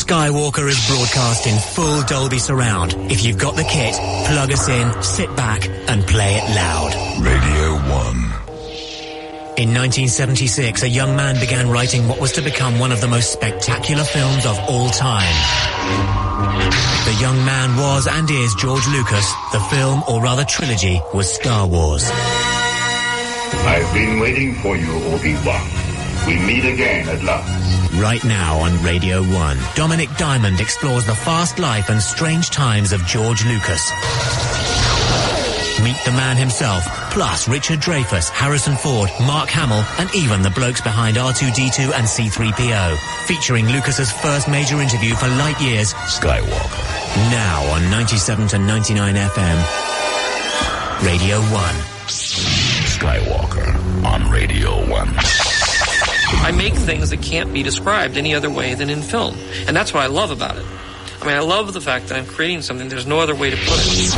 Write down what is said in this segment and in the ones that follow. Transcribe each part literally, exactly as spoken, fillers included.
Skywalker is broadcast in full Dolby Surround. If you've got the kit, plug us in, sit back, and play it loud. Radio one. In nineteen seventy-six, a young man began writing what was to become one of the most spectacular films of all time. The young man was and is George Lucas. The film, or rather trilogy, was Star Wars. I've been waiting for you, Obi-Wan. We meet again at last. Right now on Radio one, Dominic Diamond explores the fast life and strange times of George Lucas. Meet the man himself, plus Richard Dreyfuss, Harrison Ford, Mark Hamill, and even the blokes behind R two D two and C three P O. Featuring Lucas's first major interview for light years, Skywalker. Now on ninety-seven to ninety-nine F M, Radio one. Skywalker on Radio one. I make things that can't be described any other way than in film. And that's what I love about it. I mean, I love the fact that I'm creating something there's no other way to put it.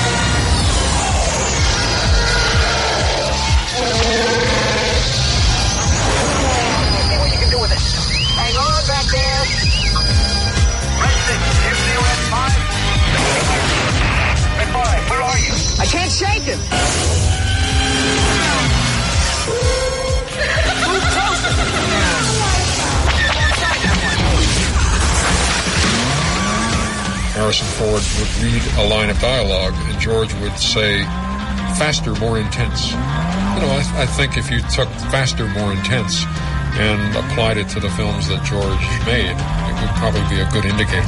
I can't shake him. Harrison Ford would read a line of dialogue, and George would say, faster, more intense. You know, I, I think if you took faster, more intense and applied it to the films that George made, it would probably be a good indicator.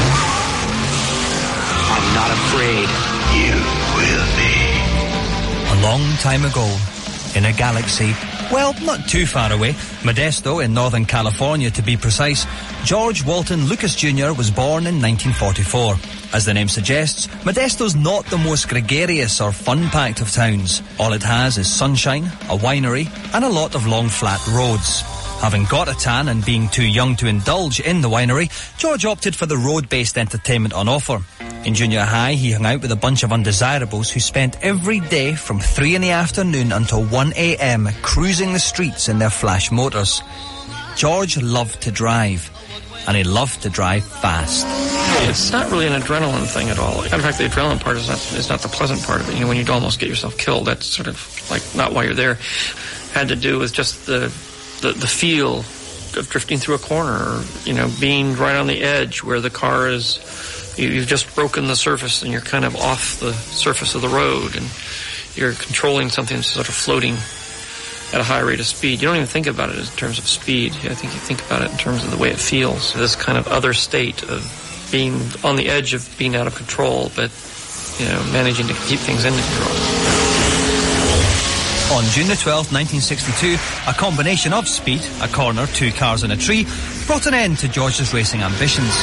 I'm not afraid. You will be. A long time ago, in a galaxy, well, not too far away, Modesto in Northern California to be precise, George Walton Lucas Junior was born in nineteen forty-four. As the name suggests, Modesto's not the most gregarious or fun-packed of towns. All it has is sunshine, a winery, and a lot of long flat roads. Having got a tan and being too young to indulge in the winery, George opted for the road-based entertainment on offer. In junior high, he hung out with a bunch of undesirables who spent every day from three in the afternoon until one a.m. cruising the streets in their flash motors. George loved to drive, and he loved to drive fast. It's not really an adrenaline thing at all. In fact, the adrenaline part is not, is not the pleasant part of it. You know, when you almost get yourself killed, that's sort of like not why you're there. Had to do with just the the, the feel of drifting through a corner, or, you know, being right on the edge where the car is. You've just broken the surface and you're kind of off the surface of the road, and you're controlling something that's sort of floating at a high rate of speed. You don't even think about it in terms of speed. I think you think about it in terms of the way it feels. This kind of other state of being on the edge of being out of control, but, you know, managing to keep things in control. On June the twelfth, nineteen sixty-two, a combination of speed, a corner, two cars and a tree, brought an end to George's racing ambitions.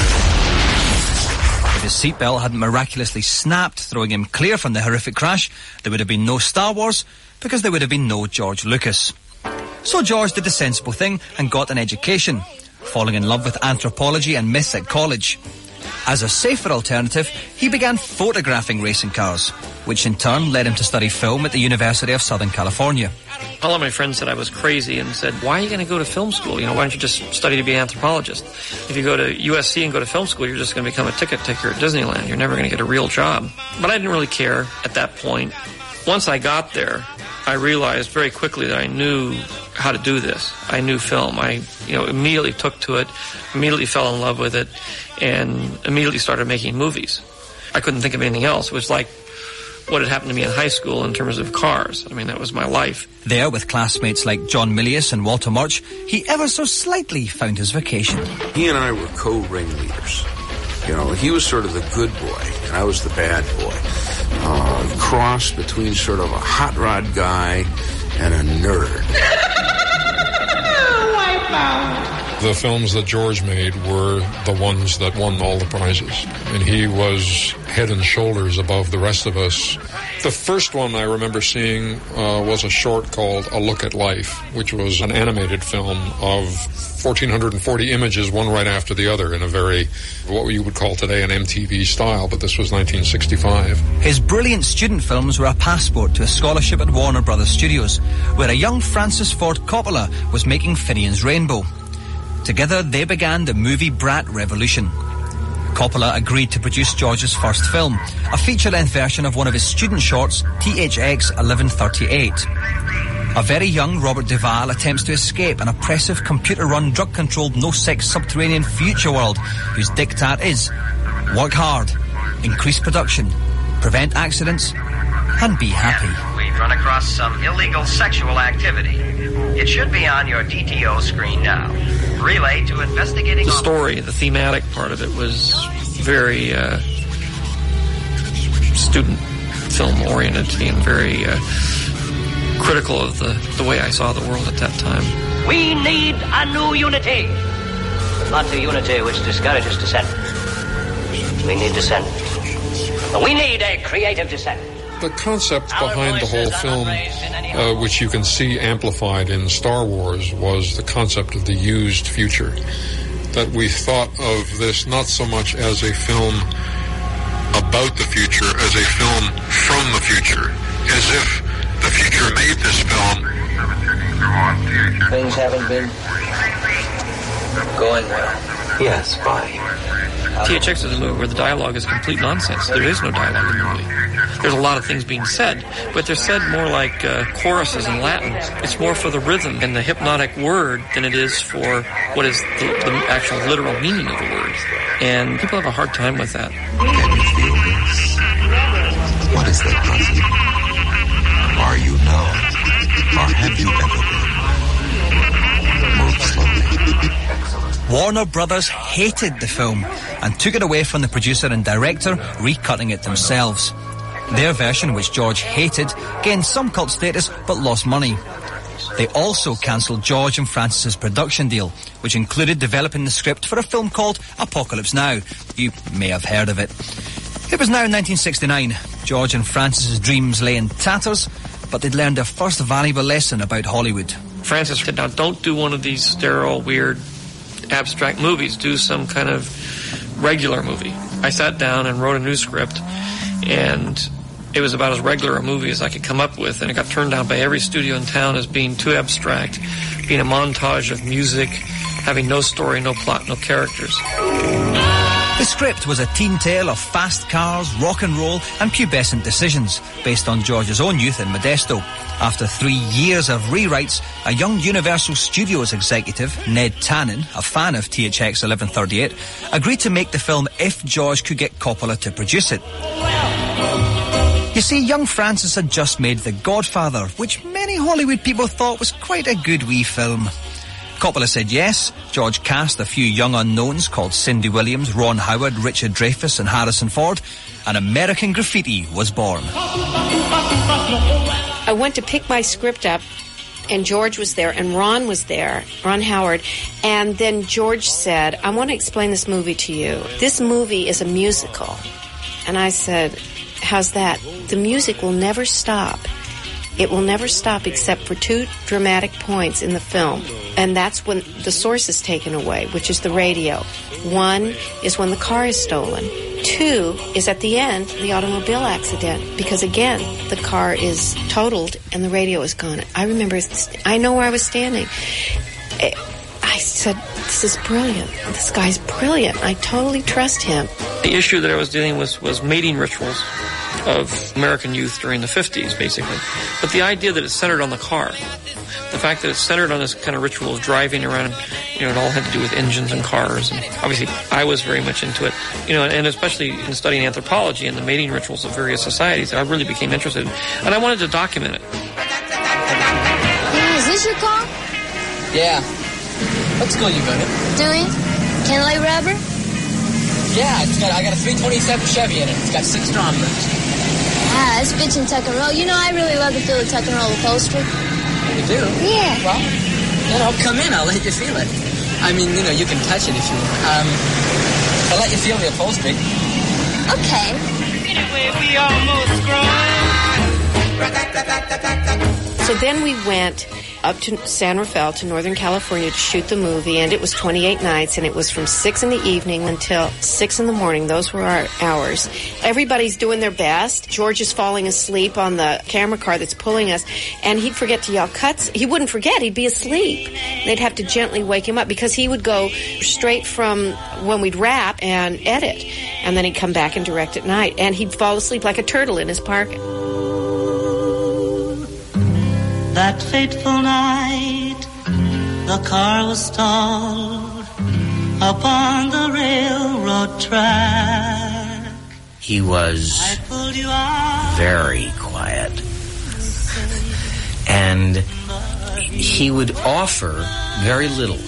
If his seatbelt hadn't miraculously snapped, throwing him clear from the horrific crash, there would have been no Star Wars, because there would have been no George Lucas. So George did the sensible thing and got an education, falling in love with anthropology and myths at college. As a safer alternative, he began photographing racing cars, which in turn led him to study film at the University of Southern California. All of my friends said I was crazy and said, why are you going to go to film school? You know, why don't you just study to be an anthropologist? If you go to U S C and go to film school, you're just going to become a ticket taker at Disneyland. You're never going to get a real job. But I didn't really care at that point. Once I got there, I realized very quickly that I knew how to do this. I knew film. I, you know, immediately took to it, immediately fell in love with it, and immediately started making movies. I couldn't think of anything else. It was like what had happened to me in high school in terms of cars. I mean, that was my life. There, with classmates like John Milius and Walter Murch, he ever so slightly found his vocation. He and I were co-ringleaders. You know, he was sort of the good boy, and I was the bad boy. Uh, cross between sort of a hot rod guy and a nerd. Wipe out. The films that George made were the ones that won all the prizes, and he was head and shoulders above the rest of us. The first one I remember seeing uh, was a short called A Look at Life, which was an animated film of one thousand four hundred forty images, one right after the other, in a very, what you would call today, an M T V style, but this was nineteen sixty-five. His brilliant student films were a passport to a scholarship at Warner Brothers Studios, where a young Francis Ford Coppola was making Finian's Rainbow. Together, they began the movie brat revolution. Coppola agreed to produce George's first film, a feature-length version of one of his student shorts, T H X eleven thirty-eight. A very young Robert Duvall attempts to escape an oppressive, computer-run, drug-controlled, no-sex subterranean future world whose diktat is work hard, increase production, prevent accidents, and be happy. We've run across some illegal sexual activity. It should be on your D T O screen now. Relay to investigating... The story, the thematic part of it was very uh, student film-oriented and very uh, critical of the, the way I saw the world at that time. We need a new unity. Not the unity which discourages dissent. We need dissent. We need a creative dissent. The concept behind the whole film, uh, which you can see amplified in Star Wars, was the concept of the used future. That we thought of this not so much as a film about the future, as a film from the future. As if the future made this film. Things haven't been going well. Yes, fine. T H X is a movie where the dialogue is complete nonsense. There is no dialogue in the movie. There's a lot of things being said, but they're said more like uh, choruses in Latin. It's more for the rhythm and the hypnotic word than it is for what is the, the actual literal meaning of the word. And people have a hard time with that. Can you feel this? What is that, Ozzy? Are you now? Or have you ever been? Move slowly. Warner Brothers hated the film and took it away from the producer and director, recutting it themselves. Their version, which George hated, gained some cult status but lost money. They also cancelled George and Francis's production deal, which included developing the script for a film called Apocalypse Now. You may have heard of it. It was now nineteen sixty-nine. George and Francis's dreams lay in tatters, but they'd learned their first valuable lesson about Hollywood. Francis said, now don't do one of these sterile, weird, abstract movies. Do some kind of regular movie. I sat down and wrote a new script, and it was about as regular a movie as I could come up with, and it got turned down by every studio in town as being too abstract, being a montage of music, having no story, no plot, no characters. The script was a teen tale of fast cars, rock and roll, and pubescent decisions, based on George's own youth in Modesto. After three years of rewrites, a young Universal Studios executive, Ned Tannen, a fan of T H X eleven thirty-eight, agreed to make the film if George could get Coppola to produce it. You see, young Francis had just made The Godfather, which many Hollywood people thought was quite a good wee film. Coppola said yes. George cast a few young unknowns called Cindy Williams, Ron Howard, Richard Dreyfuss and Harrison Ford, and American Graffiti was born. I went to pick my script up, and George was there, and Ron was there, Ron Howard, and then George said, I want to explain this movie to you. This movie is a musical. And I said, how's that? The music will never stop. It will never stop except for two dramatic points in the film. And that's when the source is taken away, which is the radio. One is when the car is stolen. Two is at the end, the automobile accident. Because again, the car is totaled and the radio is gone. I remember, I know where I was standing. I said, this is brilliant. This guy's brilliant. I totally trust him. The issue that I was dealing with was mating rituals of American youth during the fifties, basically. But the idea that it's centered on the car, the fact that it's centered on this kind of ritual of driving around, you know, it all had to do with engines and cars, and obviously I was very much into it, you know, and especially in studying anthropology and the mating rituals of various societies, I really became interested in, and I wanted to document it. Is this your car? Yeah. What school you going to? Dewey? Kenley Rubber? Yeah, it's got, I got a three twenty-seven Chevy in it. It's got six drum brakes. Ah, it's bitchin' tuck and roll. You know, I really love the feel of tuck and roll upholstery. You do? Yeah. Well, you know, come in. I'll let you feel it. I mean, you know, you can touch it if you want. Um, I'll let you feel the upholstery. Okay. Anyway, we almost grown. So then we went up to San Rafael, to Northern California, to shoot the movie, and it was twenty-eight nights, and it was from six in the evening until six in the morning. Those were our hours. Everybody's doing their best. George is falling asleep on the camera car that's pulling us, and he'd forget to yell cuts. He wouldn't forget. He'd be asleep. They'd have to gently wake him up because he would go straight from when we'd wrap and edit, and then he'd come back and direct at night, and he'd fall asleep like a turtle in his park. That fateful night, the car was stalled upon the railroad track. He was very quiet. And he would offer very little.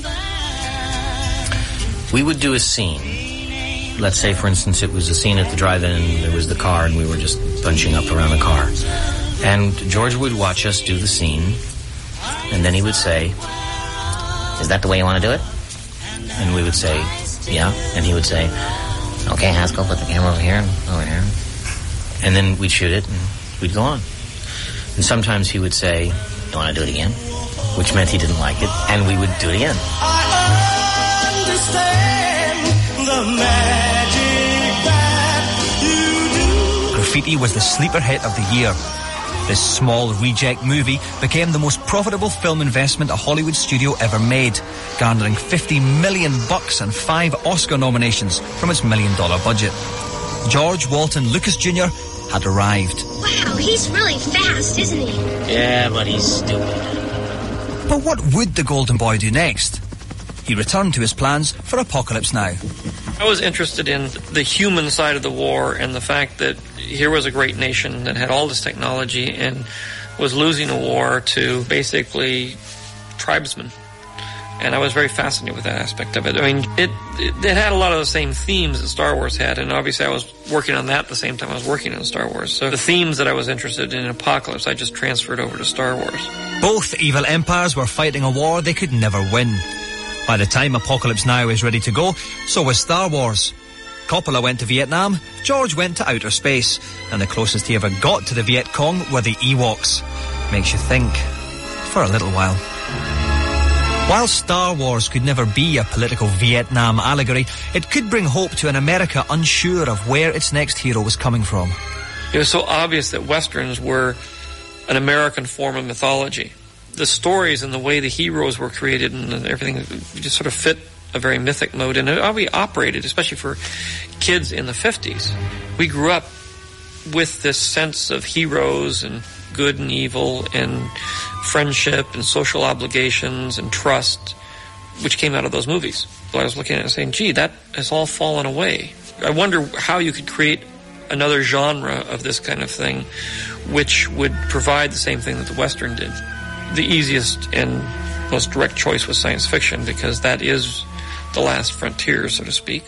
We would do a scene. Let's say, for instance, it was a scene at the drive-in and there was the car and we were just bunching up around the car. And George would watch us do the scene, and then he would say, "Is that the way you want to do it?" And we would say, "Yeah." And he would say, "Okay, Haskell, put the camera over here and over here." And then we'd shoot it, and we'd go on. And sometimes he would say, "You want to do it again?" Which meant he didn't like it, and we would do it again. I understand the magic that you do. Graffiti was the sleeper hit of the year. This small reject movie became the most profitable film investment a Hollywood studio ever made, garnering fifty million bucks and five Oscar nominations from its million-dollar budget. George Walton Lucas Junior had arrived. Wow, he's really fast, isn't he? Yeah, but he's stupid. But what would the Golden Boy do next? He returned to his plans for Apocalypse Now. I was interested in the human side of the war and the fact that here was a great nation that had all this technology and was losing a war to basically tribesmen. And I was very fascinated with that aspect of it. I mean, it, it, it had a lot of the same themes that Star Wars had, and obviously I was working on that at the same time I was working on Star Wars. So the themes that I was interested in in Apocalypse, I just transferred over to Star Wars. Both evil empires were fighting a war they could never win. By the time Apocalypse Now is ready to go, so was Star Wars. Coppola went to Vietnam, George went to outer space, and the closest he ever got to the Viet Cong were the Ewoks. Makes you think. For a little while. While Star Wars could never be a political Vietnam allegory, it could bring hope to an America unsure of where its next hero was coming from. It was so obvious that Westerns were an American form of mythology. The stories and the way the heroes were created and everything just sort of fit a very mythic mode, and how we operated, especially for kids in the fifties. We grew up with this sense of heroes and good and evil and friendship and social obligations and trust, which came out of those movies. So I was looking at it and saying, gee, that has all fallen away. I wonder how you could create another genre of this kind of thing which would provide the same thing that the Western did. The easiest and most direct choice was science fiction, because that is the last frontier, so to speak.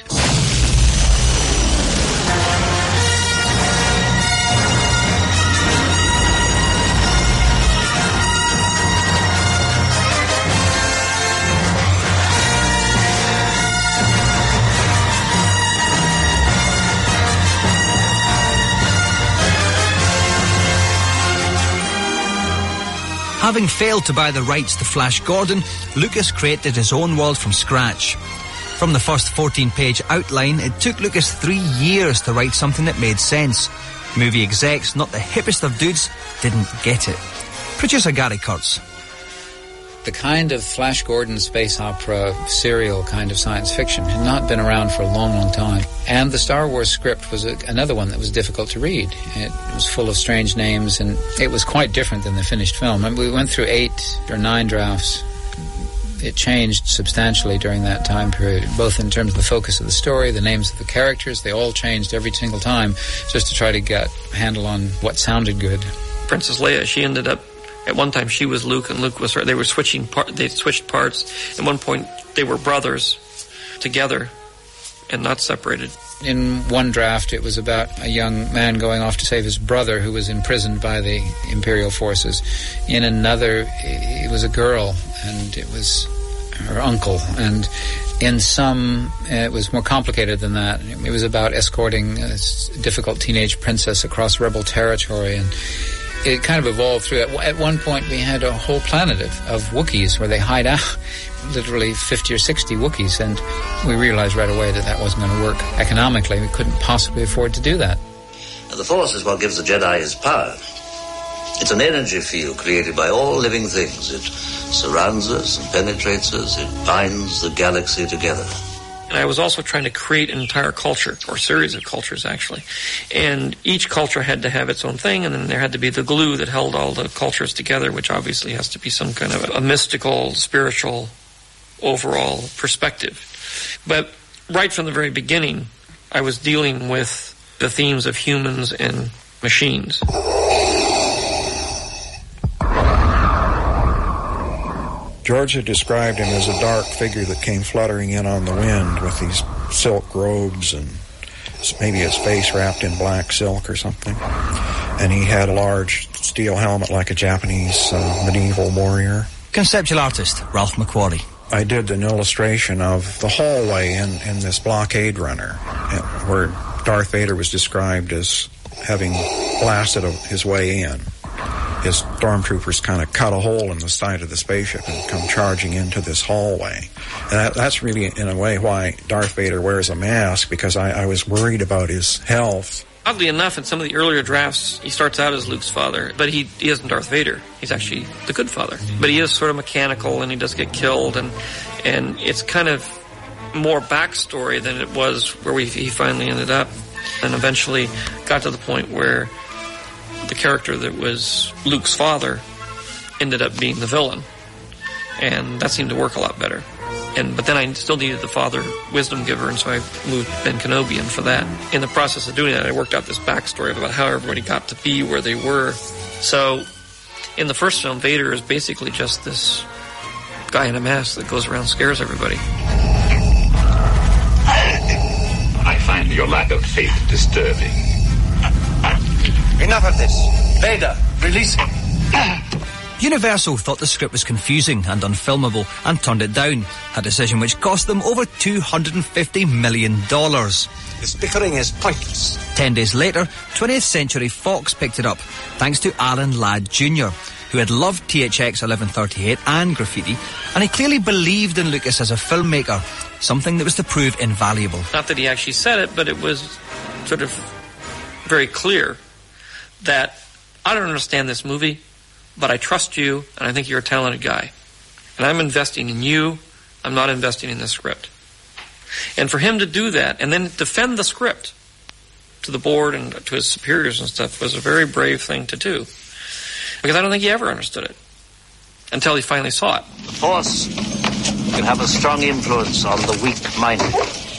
Having failed to buy the rights to Flash Gordon, Lucas created his own world from scratch. From the first fourteen-page outline, it took Lucas three years to write something that made sense. Movie execs, not the hippest of dudes, didn't get it. Producer Gary Kurtz. The kind of Flash Gordon space opera serial kind of science fiction had not been around for a long, long time. And the Star Wars script was a, another one that was difficult to read. It was full of strange names, and it was quite different than the finished film. And we went through eight or nine drafts. It changed substantially during that time period, both in terms of the focus of the story, the names of the characters. They all changed every single time just to try to get a handle on what sounded good. Princess Leia, she ended up, at one time she was Luke and Luke was her. They were switching part, they switched parts. At one point they were brothers together and not separated. In one draft it was about a young man going off to save his brother who was imprisoned by the Imperial forces. In another it was a girl and it was her uncle, and in some uh, it was more complicated than that. It was about escorting a difficult teenage princess across rebel territory, and it kind of evolved through that. At one point, we had a whole planet of, of Wookiees where they hide out, literally fifty or sixty Wookiees, and we realized right away that that wasn't going to work economically. We couldn't possibly afford to do that. The Force is what gives the Jedi his power. It's an energy field created by all living things. It surrounds us and penetrates us. It binds the galaxy together. And I was also trying to create an entire culture, or series of cultures, actually. And each culture had to have its own thing, and then there had to be the glue that held all the cultures together, which obviously has to be some kind of a mystical, spiritual, overall perspective. But right from the very beginning, I was dealing with the themes of humans and machines. George had described him as a dark figure that came fluttering in on the wind with these silk robes and maybe his face wrapped in black silk or something. And he had a large steel helmet like a Japanese uh, medieval warrior. Conceptual artist Ralph McQuarrie. I did an illustration of the hallway in, in this blockade runner where Darth Vader was described as having blasted his way in. His stormtroopers kind of cut a hole in the side of the spaceship and come charging into this hallway. And that, that's really, in a way, why Darth Vader wears a mask, because I, I was worried about his health. Oddly enough, in some of the earlier drafts, he starts out as Luke's father, but he, he isn't Darth Vader. He's actually the good father. But he is sort of mechanical, and he does get killed, and and it's kind of more backstory than it was where we, he finally ended up, and eventually got to the point where the character that was Luke's father ended up being the villain, and that seemed to work a lot better. And but then I still needed the father wisdom giver, and so I moved Ben Kenobi in for that. In the process of doing that, I worked out this backstory about how everybody got to be where they were. So in the first film, Vader is basically just this guy in a mask that goes around and scares everybody. I find your lack of faith disturbing. Enough of this. Vader, release him. Universal thought the script was confusing and unfilmable and turned it down, a decision which cost them over two hundred fifty million dollars. This bickering is pointless. Ten days later, twentieth Century Fox picked it up, thanks to Alan Ladd Junior, who had loved T H X eleven thirty-eight and Graffiti, and he clearly believed in Lucas as a filmmaker, something that was to prove invaluable. Not that he actually said it, but it was sort of very clear that I don't understand this movie, but I trust you, and I think you're a talented guy. And I'm investing in you. I'm not investing in this script. And for him to do that, and then defend the script to the board and to his superiors and stuff, was a very brave thing to do. Because I don't think he ever understood it until he finally saw it. The Force can have a strong influence on the weak-minded.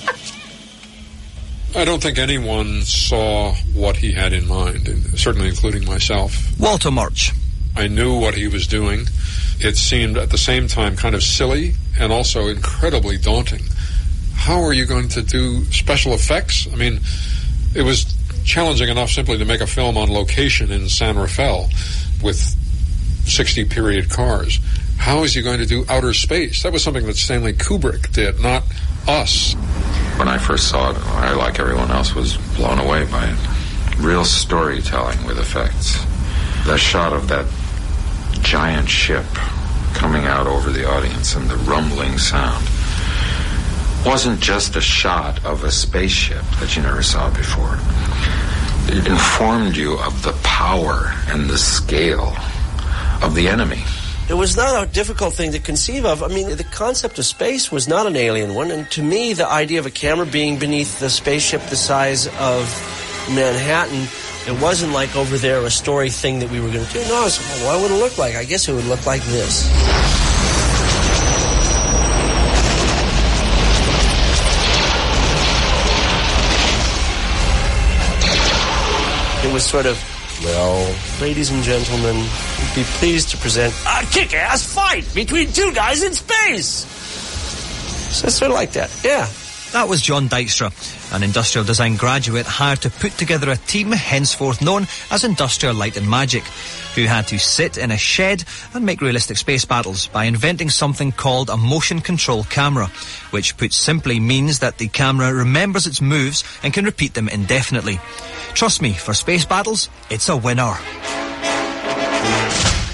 I don't think anyone saw what he had in mind, certainly including myself. Walter Murch. I knew what he was doing. It seemed at the same time kind of silly and also incredibly daunting. How are you going to do special effects? I mean, it was challenging enough simply to make a film on location in San Rafael with sixty period cars. How is he going to do outer space? That was something that Stanley Kubrick did, not us. When I first saw it, I, like everyone else, was blown away by it. Real storytelling with effects. The shot of that giant ship coming out over the audience and the rumbling sound wasn't just a shot of a spaceship that you never saw before. It informed you of the power and the scale of the enemy. It was not a difficult thing to conceive of. I mean, the concept of space was not an alien one, and to me, the idea of a camera being beneath the spaceship the size of Manhattan, it wasn't like over there a story thing that we were going to do. No, it's, well, what would it look like? I guess it would look like this. It was sort of, well, ladies and gentlemen, we'd be pleased to present a kick-ass fight between two guys in space. So it's sort of like that, yeah. That was John Dykstra, an industrial design graduate hired to put together a team henceforth known as Industrial Light and Magic, who had to sit in a shed and make realistic space battles by inventing something called a motion control camera, which put simply means that the camera remembers its moves and can repeat them indefinitely. Trust me, for space battles, it's a winner.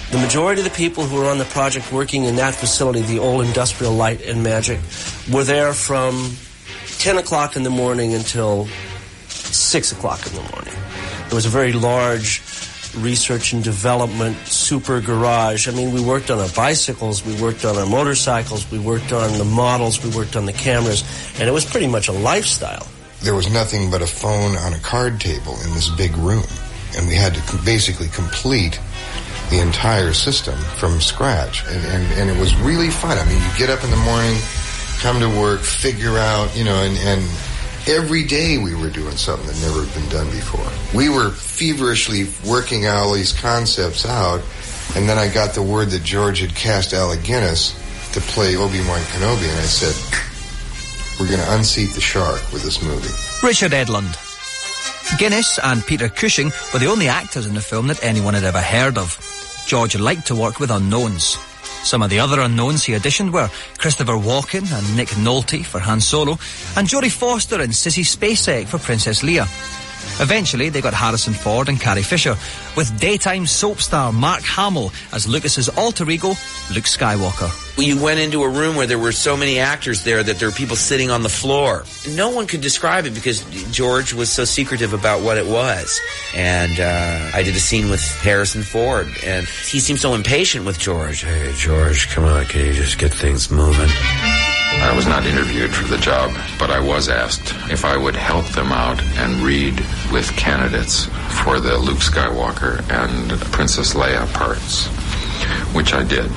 The majority of the people who were on the project working in that facility, the old Industrial Light and Magic, were there from ten o'clock in the morning until six o'clock in the morning. It was a very large research and development super garage. I mean, we worked on our bicycles, we worked on our motorcycles, we worked on the models, we worked on the cameras, and it was pretty much a lifestyle. There was nothing but a phone on a card table in this big room, and we had to basically complete the entire system from scratch, and, and, and it was really fun. I mean, you get up in the morning, come to work, figure out, you know, and, and every day we were doing something that never had been done before. We were feverishly working all these concepts out, and then I got the word that George had cast Alec Guinness to play Obi-Wan Kenobi, and I said, we're going to unseat the shark with this movie. Richard Edlund. Guinness and Peter Cushing were the only actors in the film that anyone had ever heard of. George liked to work with unknowns. Some of the other unknowns he auditioned were Christopher Walken and Nick Nolte for Han Solo, and Jodie Foster and Sissy Spacek for Princess Leia. Eventually, they got Harrison Ford and Carrie Fisher, with daytime soap star Mark Hamill as Lucas's alter ego, Luke Skywalker. You went into a room where there were so many actors there that there were people sitting on the floor. No one could describe it because George was so secretive about what it was. And uh, I did a scene with Harrison Ford, and he seemed so impatient with George. Hey, George, come on, can you just get things moving? I was not interviewed for the job, but I was asked if I would help them out and read with candidates for the Luke Skywalker and Princess Leia parts, which I did.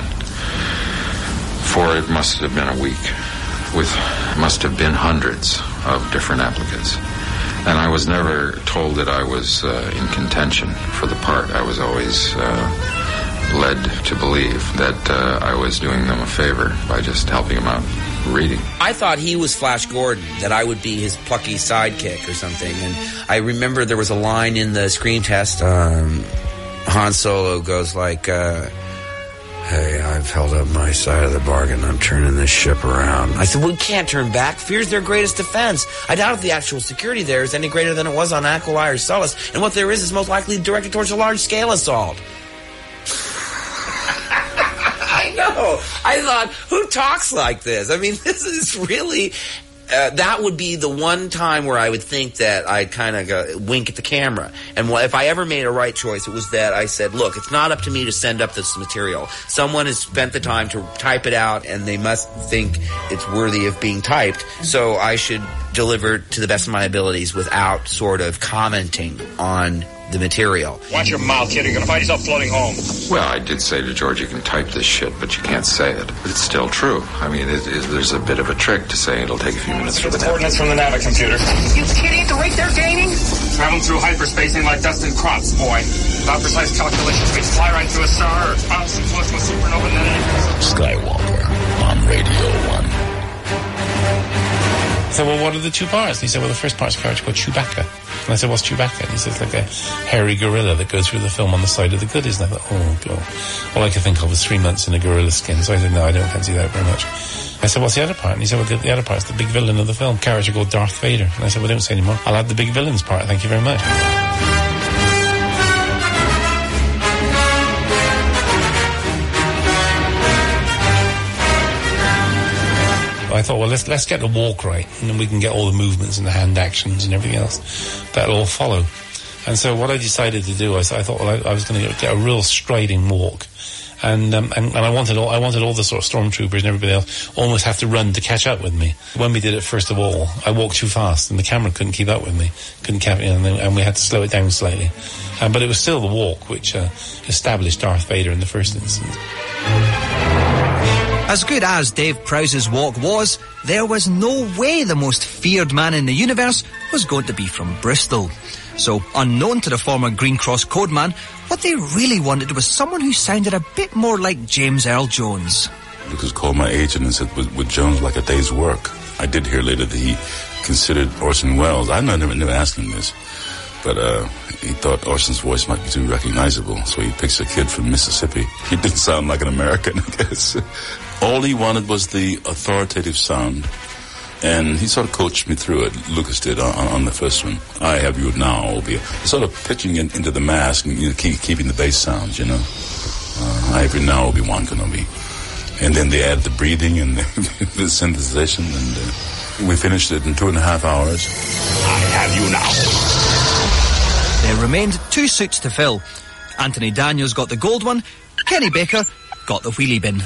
For it must have been a week, with must have been hundreds of different applicants. And I was never told that I was uh, in contention for the part. I was always uh, led to believe that uh, I was doing them a favor by just helping them out reading. I thought he was Flash Gordon, that I would be his plucky sidekick or something. And I remember there was a line in the screen test. Um, Han Solo goes like, uh, hey, I've held up my side of the bargain. I'm turning this ship around. I said, well, we can't turn back. Fear's their greatest defense. I doubt if the actual security there is any greater than it was on Aquilai or Sullust. And what there is is most likely directed towards a large-scale assault. I know. I thought, who talks like this? I mean, this is really... Uh, that would be the one time where I would think that I'd kind of go, wink at the camera. And wh- if I ever made a right choice, it was that I said, look, it's not up to me to send up this material. Someone has spent the time to type it out, and they must think it's worthy of being typed. So I should deliver to the best of my abilities without sort of commenting on the material. Watch your mouth, kid. You're going to find yourself floating home. Well, I did say to George, you can type this shit, but you can't say it. But it's still true. I mean, it, it, there's a bit of a trick to saying it'll take a few minutes for the coordinates from the Navi computer. You kidding? The rate they're gaining? Traveling through hyperspacing like dust and crops, boy. Without precise calculations, we'd fly right through a star or bounce and flush with supernova and then anything. Skywalker on Radio one. I said, well, what are the two parts? And he said, well, the first part's a character called Chewbacca. And I said, what's Chewbacca? And he says, like a hairy gorilla that goes through the film on the side of the goodies. And I thought, oh, God. All I could think of was three months in a gorilla skin. So I said, no, I don't fancy that very much. I said, what's the other part? And he said, well, the, the other part's the big villain of the film, character called Darth Vader. And I said, well, don't say anymore. I'll add the big villains part. Thank you very much. I thought, well, let's let's get the walk right, and then we can get all the movements and the hand actions and everything else. That'll all follow. And so what I decided to do, I, I thought, well, I, I was going to get a real striding walk. And, um, and and I wanted all I wanted all the sort of stormtroopers and everybody else almost have to run to catch up with me. When we did it, first of all, I walked too fast, and the camera couldn't keep up with me, couldn't cap it, and, and we had to slow it down slightly. Um, but it was still the walk which uh, established Darth Vader in the first instance. As good as Dave Prowse's walk was, there was no way the most feared man in the universe was going to be from Bristol. So, unknown to the former Green Cross Codeman, what they really wanted was someone who sounded a bit more like James Earl Jones. Lucas called my agent and said, with, with Jones like a day's work. I did hear later that he considered Orson Welles. I never, never asked him this, but uh, he thought Orson's voice might be too recognizable, so he picks a kid from Mississippi. He didn't sound like an American, I guess. All he wanted was the authoritative sound, and he sort of coached me through it. Lucas did on, on the first one. I Have You Now, Obi. Sort of pitching in, into the mask and you know, keep, keeping the bass sounds, you know. Uh-huh. I every now Obi-Wan Kenobi. And then they added the breathing and the, the synthesization, and uh, we finished it in two and a half hours. I have you now. There remained two suits to fill. Anthony Daniels got the gold one, Kenny Baker got the wheelie bin.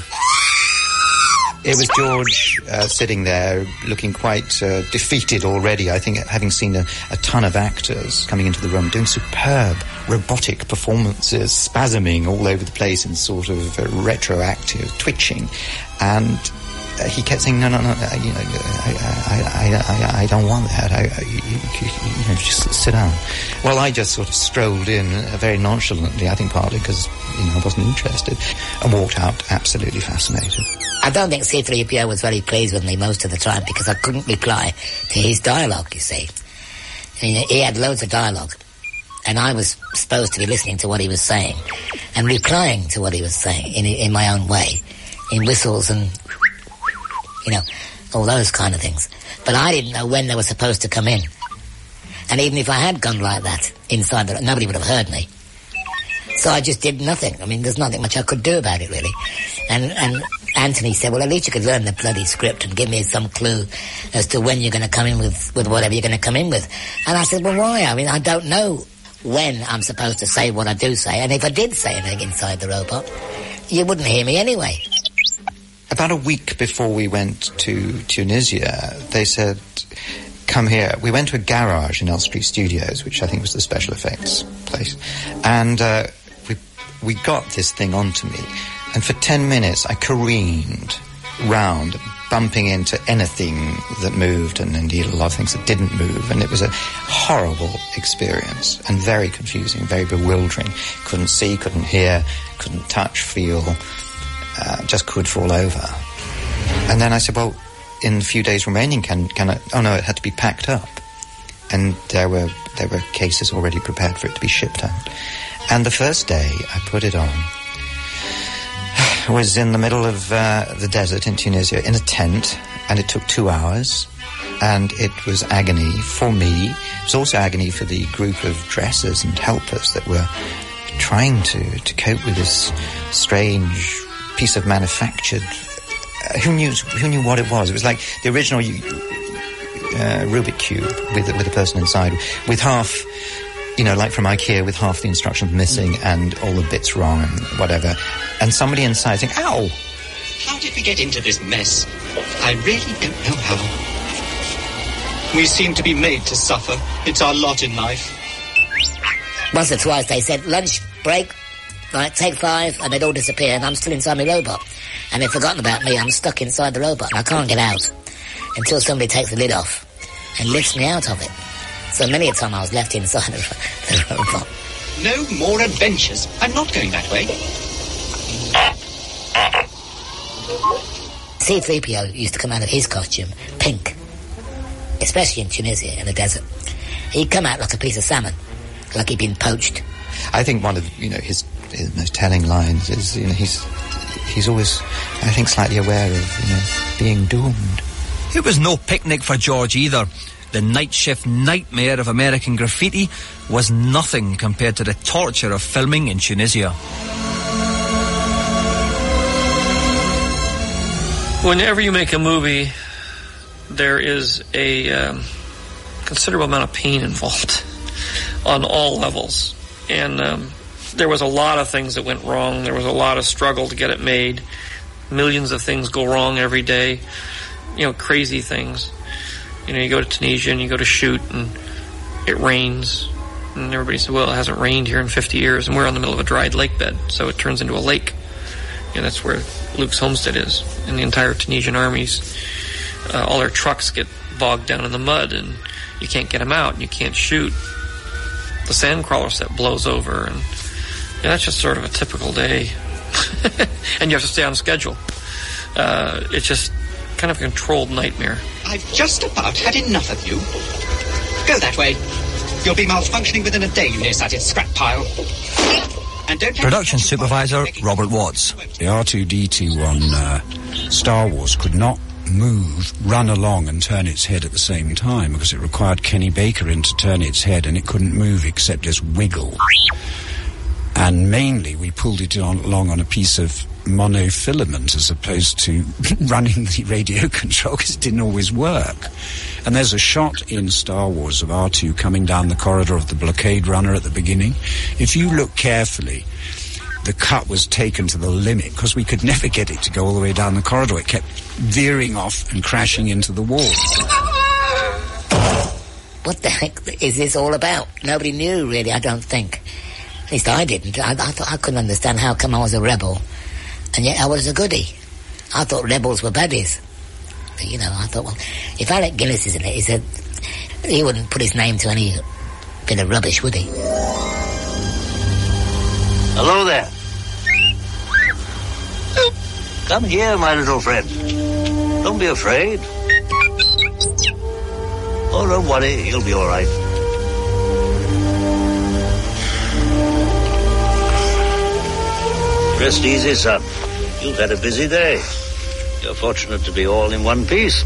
It was George uh, sitting there looking quite uh, defeated already, I think, having seen a, a ton of actors coming into the room doing superb robotic performances, spasming all over the place in sort of uh, retroactive twitching. And uh, he kept saying, no, no, no, uh, you know, I, I, I, I, I don't want that. I, I, you, you know, just sit down. Well, I just sort of strolled in uh, very nonchalantly, I think partly because, you know, I wasn't interested, and walked out absolutely fascinated. I don't think C three P O was very pleased with me most of the time because I couldn't reply to his dialogue, you see. I mean, he had loads of dialogue, and I was supposed to be listening to what he was saying and replying to what he was saying in, in my own way, in whistles and, you know, all those kind of things. But I didn't know when they were supposed to come in. And even if I had gone like that inside the... nobody would have heard me. So I just did nothing. I mean, there's nothing much I could do about it, really. And and Anthony said, well, at least you could learn the bloody script and give me some clue as to when you're going to come in with, with whatever you're going to come in with. And I said, well, why? I mean, I don't know when I'm supposed to say what I do say. And if I did say anything inside the robot, you wouldn't hear me anyway. About a week before we went to Tunisia, they said, come here. We went to a garage in Elstree Studios, which I think was the special effects place. And uh, we we got this thing onto me. And for ten minutes, I careened round, bumping into anything that moved, and indeed a lot of things that didn't move. And it was a horrible experience, and very confusing, very bewildering. Couldn't see, couldn't hear, couldn't touch, feel, uh, just could fall over. And then I said, well, in the few days remaining, can can I... Oh, no, it had to be packed up. And there were there were cases already prepared for it to be shipped out. And the first day I put it on, was in the middle of uh, the desert in Tunisia in a tent, and it took two hours, and it was agony for me. It was also agony for the group of dressers and helpers that were trying to, to cope with this strange piece of manufactured... Uh, who knew who knew what it was? It was like the original uh, Rubik Cube with, with a person inside, with half... you know, like from IKEA, with half the instructions missing and all the bits wrong and whatever. And somebody inside saying, ow! How did we get into this mess? I really don't know how. We seem to be made to suffer. It's our lot in life. Once or twice they said, lunch, break, right, take five, and they'd all disappear, and I'm still inside my robot. And they've forgotten about me. I'm stuck inside the robot, and I can't get out until somebody takes the lid off and lifts me out of it. So many a time I was left inside the, the robot. No more adventures. I'm not going that way. C three P O used to come out of his costume pink, especially in Tunisia, in the desert. He'd come out like a piece of salmon, like he'd been poached. I think one of, you know, his, his most telling lines is, you know, he's he's always, I think, slightly aware of, you know, being doomed. It was no picnic for George either. The night shift nightmare of American Graffiti was nothing compared to the torture of filming in Tunisia. Whenever you make a movie, there is a um, considerable amount of pain involved on all levels. And um, there was a lot of things that went wrong. There was a lot of struggle to get it made. Millions of things go wrong every day. You know, crazy things. You know, you go to Tunisia and you go to shoot and it rains. And everybody said, well, it hasn't rained here in fifty years. And we're in the middle of a dried lake bed. So it turns into a lake. And that's where Luke's homestead is. And the entire Tunisian armies, uh, all their trucks get bogged down in the mud. And you can't get them out. And you can't shoot. The sand crawler set blows over. And yeah, that's just sort of a typical day. And you have to stay on schedule. Uh, it's just kind of a controlled nightmare. I've just about had enough of you. Go that way. You'll be malfunctioning within a day, you near-sighted scrap pile. And don't Production supervisor Robert Watts. The R two D two on uh, Star Wars could not move, run along and turn its head at the same time because it required Kenny Baker in to turn its head, and it couldn't move except just wiggle. And mainly we pulled it on, along on a piece of monofilament as opposed to running the radio control, because it didn't always work. And there's a shot in Star Wars of R two coming down the corridor of the blockade runner at the beginning. If you look carefully, the cut was taken to the limit because we could never get it to go all the way down the corridor. It kept veering off and crashing into the wall. What the heck is this all about? Nobody knew, really, I don't think. At least I didn't. I, I thought I couldn't understand how come I was a rebel, and yet I was a goodie. I thought rebels were baddies. But, you know, I thought, well, if Alec Gillis is in it, he said he wouldn't put his name to any bit of rubbish, would he? Hello there. Come here, my little friend. Don't be afraid. Oh, don't worry, you'll be all right. Rest easy, son. You've had a busy day. You're fortunate to be all in one piece.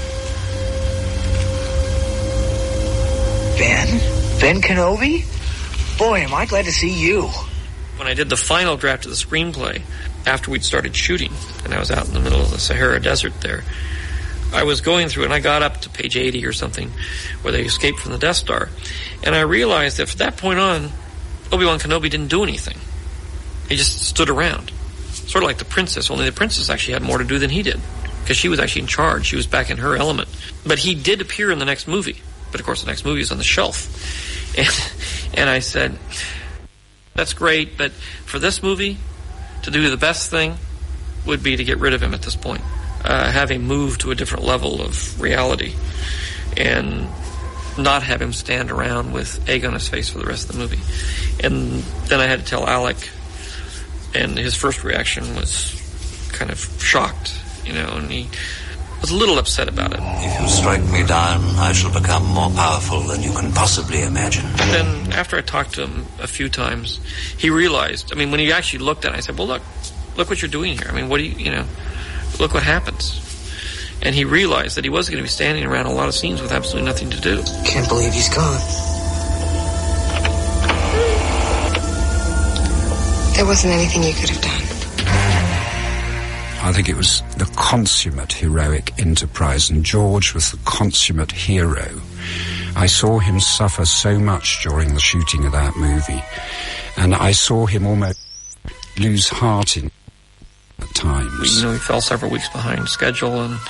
Ben? Ben Kenobi? Boy, am I glad to see you. When I did the final draft of the screenplay, after we'd started shooting, and I was out in the middle of the Sahara Desert there, I was going through, and I got up to page eighty or something, where they escaped from the Death Star, and I realized that from that point on, Obi-Wan Kenobi didn't do anything. He just stood around. Sort of like the princess, only the princess actually had more to do than he did, because she was actually in charge. She was back in her element. But he did appear in the next movie. But, of course, the next movie is on the shelf. And, and I said, that's great, but for this movie, to do the best thing would be to get rid of him at this point. Uh, have him move to a different level of reality and not have him stand around with egg on his face for the rest of the movie. And then I had to tell Alec, and his first reaction was kind of shocked, you know, and he was a little upset about it. If you strike me down, I shall become more powerful than you can possibly imagine. And then after I talked to him a few times, he realized, I mean, when he actually looked at it, I said, well, look, look what you're doing here. I mean, what do you, you know, look what happens. And he realized that he wasn't going to be standing around a lot of scenes with absolutely nothing to do. Can't believe he's gone. There wasn't anything you could have done. I think it was the consummate heroic enterprise, and George was the consummate hero. I saw him suffer so much during the shooting of that movie, and I saw him almost lose heart in at times. You know, we fell several weeks behind schedule, and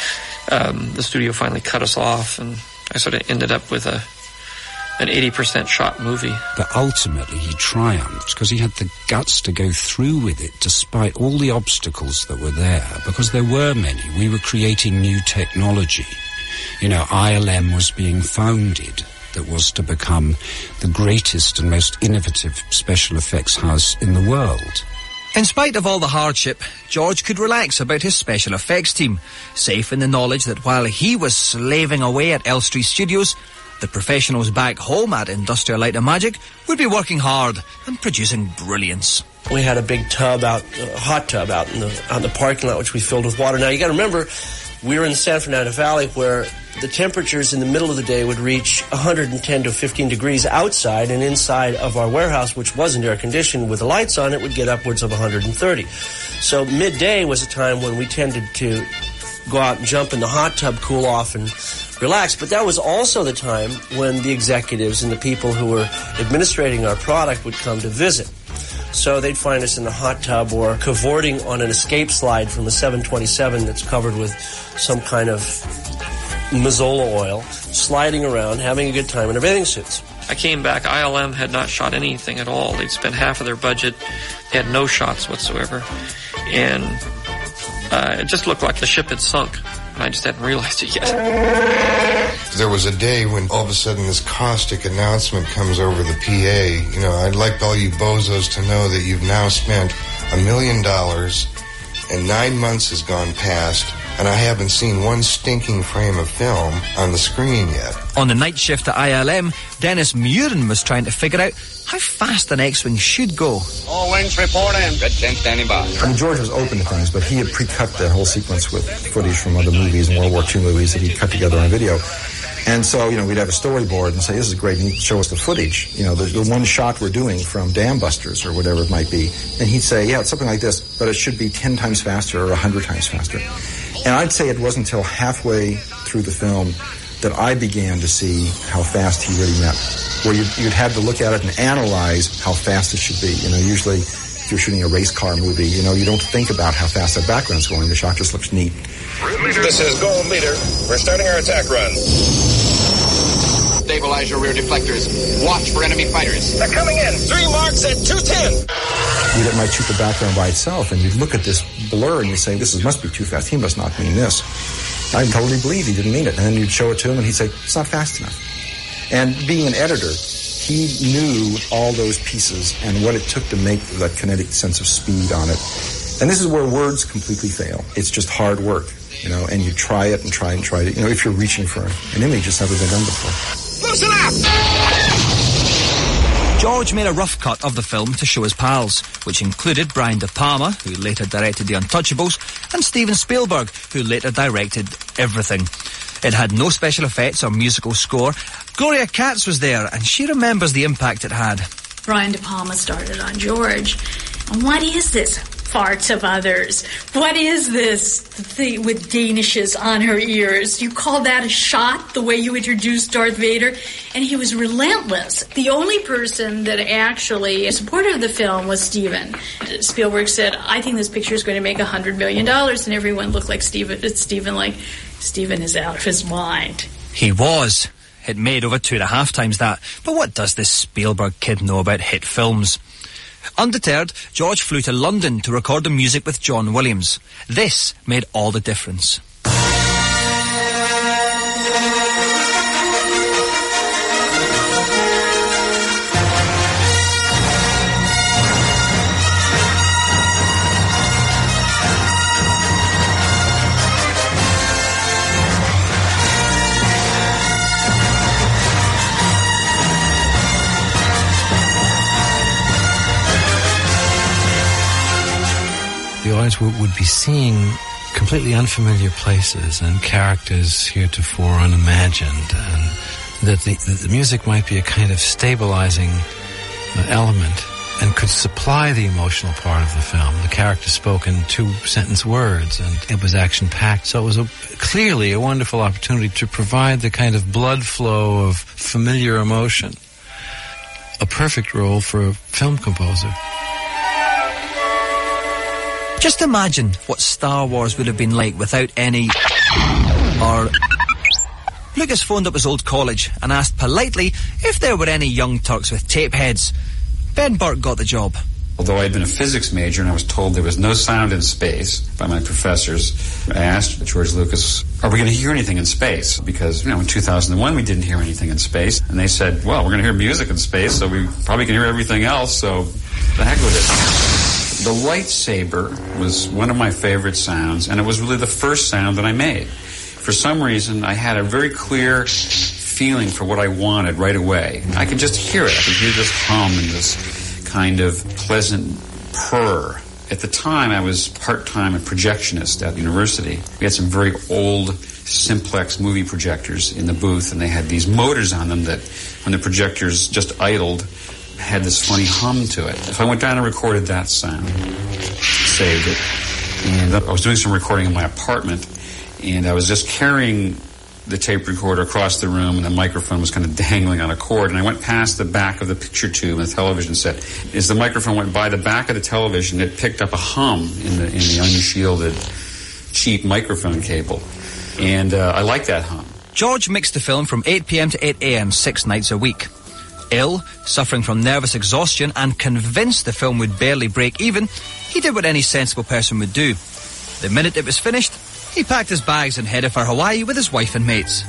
um, the studio finally cut us off, and I sort of ended up with a an eighty percent shot movie. But ultimately he triumphed because he had the guts to go through with it despite all the obstacles that were there, because there were many. We were creating new technology. You know, I L M was being founded, that was to become the greatest and most innovative special effects house in the world. In spite of all the hardship, George could relax about his special effects team, safe in the knowledge that while he was slaving away at Elstree Studios, the professionals back home at Industrial Light and Magic would be working hard and producing brilliance. We had a big tub out, a hot tub out in the out in the parking lot, which we filled with water. Now, you got to remember, we were in the San Fernando Valley, where the temperatures in the middle of the day would reach one hundred ten to fifteen degrees outside, and inside of our warehouse, which wasn't air-conditioned with the lights on, it would get upwards of one hundred thirty. So midday was a time when we tended to go out and jump in the hot tub, cool off, and relax. But that was also the time when the executives and the people who were administrating our product would come to visit. So they'd find us in the hot tub or cavorting on an escape slide from a seven twenty-seven that's covered with some kind of Mazola oil, sliding around, having a good time in our bathing suits. I came back. I L M had not shot anything at all. They'd spent half of their budget. They had no shots whatsoever. And uh, it just looked like the ship had sunk. And I just hadn't realized it yet. There was a day when all of a sudden this caustic announcement comes over the P A. You know, I'd like all you bozos to know that you've now spent a million dollars and nine months has gone past, and I haven't seen one stinking frame of film on the screen yet. On the night shift at I L M, Dennis Muren was trying to figure out how fast an X-Wing should go. All wings report in. Red ten standing by. I mean, George was open to things, but he had pre-cut that whole sequence with footage from other movies and World War Two movies that he'd cut together on video. And so, you know, we'd have a storyboard and say, this is great, and he'd show us the footage, you know, the, the one shot we're doing from Dam Busters or whatever it might be. And he'd say, yeah, it's something like this, but it should be ten times faster or one hundred times faster. And I'd say it wasn't until halfway through the film that I began to see how fast he really meant, where you'd, you'd have to look at it and analyze how fast it should be. You know, usually if you're shooting a race car movie, you know, you don't think about how fast that background's going. The shot just looks neat. This is Gold Leader. We're starting our attack run. Stabilize your rear deflectors. Watch for enemy fighters. They're coming in. Three marks at two ten. You might shoot the background by itself, and you'd look at this blur and you say, this is, must be too fast. He must not mean this. I totally believe he didn't mean it. And then you'd show it to him, and he'd say, it's not fast enough. And being an editor, he knew all those pieces and what it took to make that kinetic sense of speed on it. And this is where words completely fail. It's just hard work, you know, and you try it and try and try it, you know, if you're reaching for an image that's never been done before. Loosen up! George made a rough cut of the film to show his pals, which included Brian De Palma, who later directed The Untouchables, and Steven Spielberg, who later directed everything. It had no special effects or musical score. Gloria Katz was there, and she remembers the impact it had. Brian De Palma started on George. And what is this? Farts of others. What is this thing with Danishes on her ears? You call that a shot, the way you introduced Darth Vader? And he was relentless. The only person that actually supported the film was Steven. Spielberg said, I think this picture is going to make a hundred million dollars, and everyone looked like Steven. It's Steven like, Steven is out of his mind. He was. It made over two and a half times that. But what does this Spielberg kid know about hit films? Undeterred, George flew to London to record the music with John Williams. This made all the difference. The audience would, would be seeing completely unfamiliar places and characters heretofore unimagined, and that the, that the music might be a kind of stabilizing uh, element and could supply the emotional part of the film. The characters spoke in two-sentence words, and it was action-packed, so it was a, clearly a wonderful opportunity to provide the kind of blood flow of familiar emotion. A perfect role for a film composer. Just imagine what Star Wars would have been like without any... or... Lucas phoned up his old college and asked politely if there were any young Turks with tape heads. Ben Burke got the job. Although I'd been a physics major and I was told there was no sound in space by my professors, I asked George Lucas, are we going to hear anything in space? Because, you know, in two thousand one we didn't hear anything in space. And they said, well, we're going to hear music in space, so we probably can hear everything else, so the heck with it. The lightsaber was one of my favorite sounds, and it was really the first sound that I made. For some reason, I had a very clear feeling for what I wanted right away. I could just hear it. I could hear this hum and this kind of pleasant purr. At the time, I was part-time a projectionist at university. We had some very old simplex movie projectors in the booth, and they had these motors on them that, when the projectors just idled, had this funny hum to it. So I went down and recorded that sound, saved it, and I was doing some recording in my apartment, and I was just carrying the tape recorder across the room, and the microphone was kind of dangling on a cord, and I went past the back of the picture tube in the television set. As the microphone went by the back of the television, it picked up a hum in the in the unshielded, cheap microphone cable, and uh, I liked that hum. George mixed the film from eight p.m. to eight a.m. six nights a week. Ill, suffering from nervous exhaustion, and convinced the film would barely break even, he did what any sensible person would do. The minute it was finished, he packed his bags and headed for Hawaii with his wife and mates.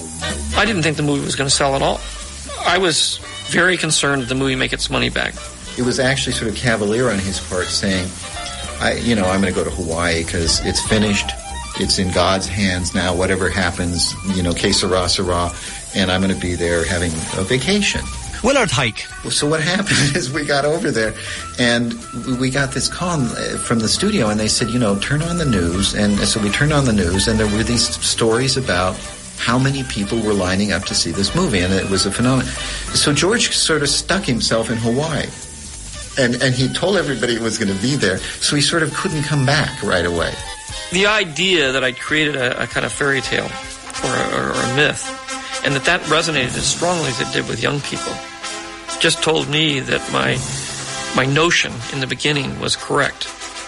I didn't think the movie was going to sell at all. I was very concerned that the movie make its money back. It was actually sort of cavalier on his part, saying, I, you know, I'm going to go to Hawaii because it's finished, it's in God's hands now, whatever happens, you know, que sera, sera, and I'm going to be there having a vacation. Willard Hike. So what happened is we got over there, and we got this call from the studio, and they said, you know, turn on the news. And so we turned on the news, and there were these stories about how many people were lining up to see this movie, and it was a phenomenon. So George sort of stuck himself in Hawaii, and and he told everybody it was going to be there, so he sort of couldn't come back right away. The idea that I created a, a kind of fairy tale or a, or a myth, and that that resonated as strongly as it did with young people, just told me that my my notion in the beginning was correct.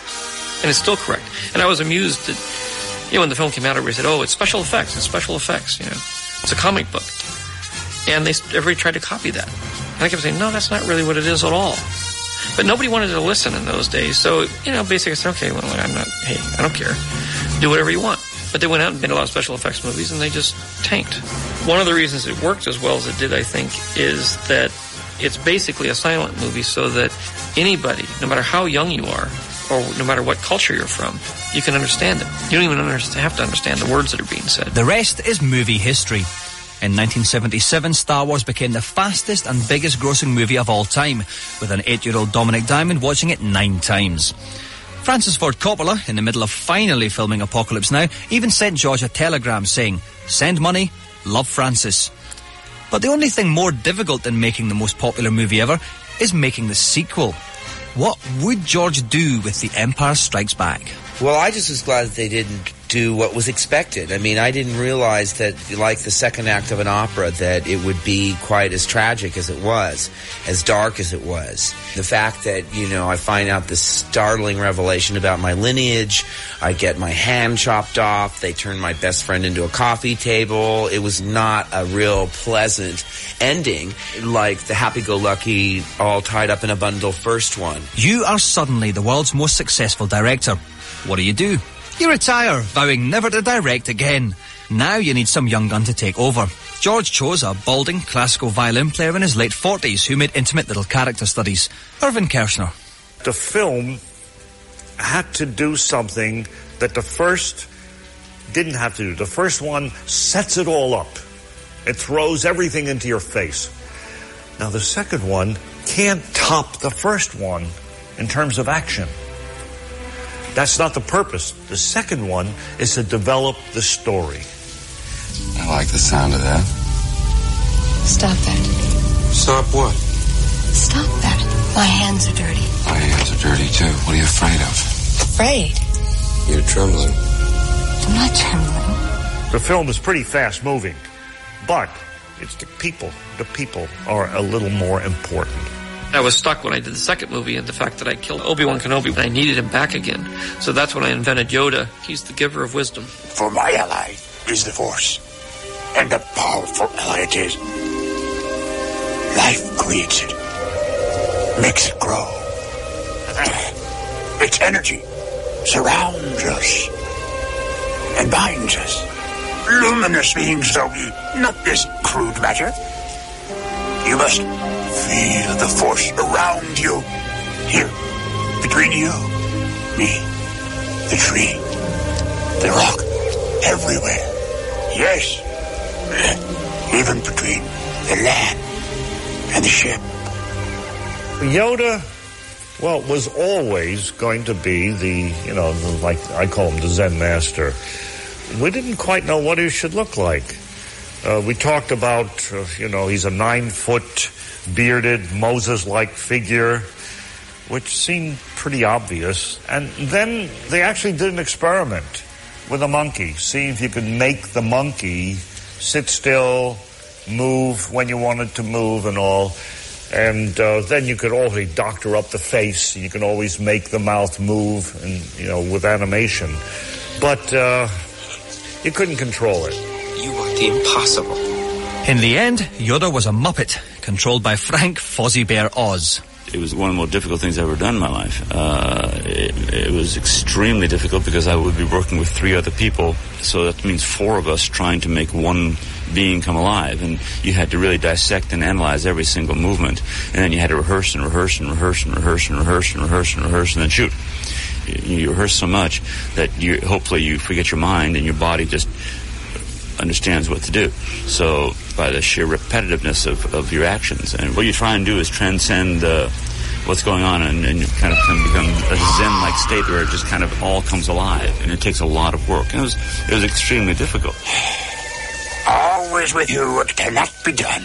And it's still correct. And I was amused that, you know, when the film came out, everybody said, oh, it's special effects, it's special effects, you know. It's a comic book. And they everybody tried to copy that. And I kept saying, no, that's not really what it is at all. But nobody wanted to listen in those days. So, you know, basically I said, okay, well, I'm not, hey, I don't care. Do whatever you want. But they went out and made a lot of special effects movies, and they just tanked. One of the reasons it worked as well as it did, I think, is that it's basically a silent movie, so that anybody, no matter how young you are, or no matter what culture you're from, you can understand it. You don't even understand, have to understand the words that are being said. The rest is movie history. In nineteen seventy-seven, Star Wars became the fastest and biggest grossing movie of all time, with an eight-year-old Dominic Diamond watching it nine times. Francis Ford Coppola, in the middle of finally filming Apocalypse Now, even sent George a telegram saying, "Send money, love Francis." But the only thing more difficult than making the most popular movie ever is making the sequel. What would George do with The Empire Strikes Back? Well, I just was glad that they didn't do what was expected. I mean, I didn't realize that, like the second act of an opera, that it would be quite as tragic as it was, as dark as it was. The fact that, you know, I find out this startling revelation about my lineage, I get my hand chopped off, they turn my best friend into a coffee table. It was not a real pleasant ending, like the happy-go-lucky, all tied up in a bundle first one. You are suddenly the world's most successful director. What do you do? You retire, vowing never to direct again. Now you need some young gun to take over. George chose a balding classical violin player in his late forties who made intimate little character studies. Irvin Kershner. The film had to do something that the first didn't have to do. The first one sets it all up. It throws everything into your face. Now the second one can't top the first one in terms of action. That's not the purpose. The second one is to develop the story. I like the sound of that. Stop that. Stop what? Stop that. My hands are dirty. My hands are dirty, too. What are you afraid of? Afraid? You're trembling. I'm not trembling. The film is pretty fast-moving, but it's the people. The people are a little more important. I was stuck when I did the second movie in the fact that I killed Obi-Wan Kenobi, and I needed him back again. So that's when I invented Yoda. He's the giver of wisdom. For my ally is the Force, and a powerful ally it is. Life creates it, makes it grow. Its energy surrounds us and binds us. Luminous beings, so not this crude matter. You must feel the Force around you. Here, between you, me, the tree, the rock, everywhere. Yes, even between the land and the ship. Yoda, well, was always going to be the, you know, the, like I call him the Zen master. We didn't quite know what he should look like. Uh, we talked about, uh, you know, he's a nine-foot, bearded, Moses-like figure, which seemed pretty obvious. And then they actually did an experiment with a monkey, see if you could make the monkey sit still, move when you wanted to move and all. And uh, then you could always doctor up the face. You can always make the mouth move, and you know, with animation. But uh, you couldn't control it. You are the impossible. In the end, Yoda was a Muppet, controlled by Frank Fozzie Bear Oz. It was one of the most difficult things I've ever done in my life. Uh, it, it was extremely difficult because I would be working with three other people, so that means four of us trying to make one being come alive, and you had to really dissect and analyze every single movement, and then you had to rehearse and rehearse and rehearse and rehearse and rehearse and rehearse and rehearse and then shoot. You, you rehearse so much that you hopefully you forget your mind and your body just understands what to do. So by the sheer repetitiveness of, of your actions, and what you try and do is transcend uh, what's going on, and, and you kind of can become a zen-like state where it just kind of all comes alive, and it takes a lot of work, and it was it was extremely difficult. always with you what cannot be done.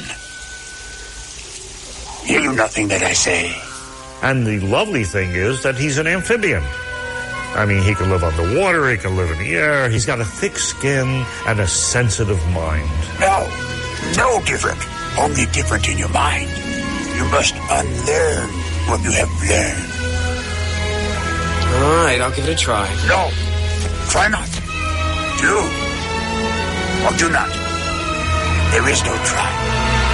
Hear you nothing that I say. And the lovely thing is that he's an amphibian. I mean, he can live on the water, he can live in the air, he's got a thick skin and a sensitive mind. No, no different. Only different in your mind. You must unlearn what you have learned. All right, I'll give it a try. No, try not. Do or do not. There is no try.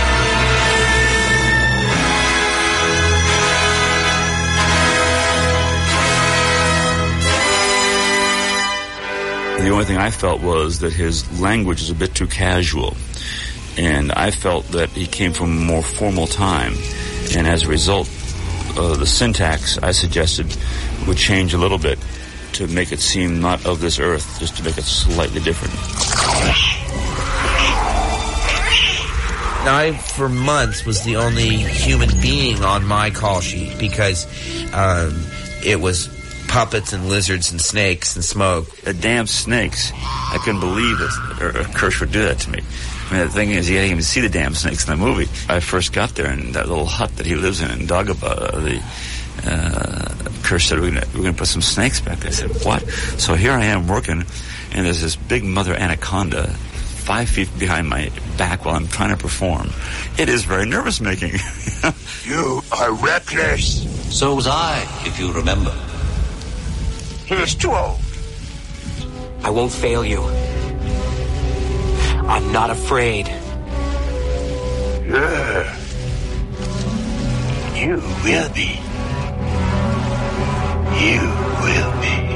The only thing I felt was that his language is a bit too casual. And I felt that he came from a more formal time. And as a result, uh, the syntax I suggested would change a little bit to make it seem not of this earth, just to make it slightly different. I, for months, was the only human being on my call sheet because um, it was puppets and lizards and snakes and smoke. The damn snakes. I couldn't believe it. Or, or Kirsch would do that to me. I mean, the thing is, you didn't even see the damn snakes in the movie. I first got there in that little hut that he lives in in Dagobah. The uh, Kirsch said, we're going we're gonna put some snakes back there. I said, what? So here I am working, and there's this big mother anaconda five feet behind my back while I'm trying to perform. It is very nervous-making. You are reckless. So was I, if you remember. He is too old. I won't fail you. I'm not afraid. Yeah. You will be. You will be.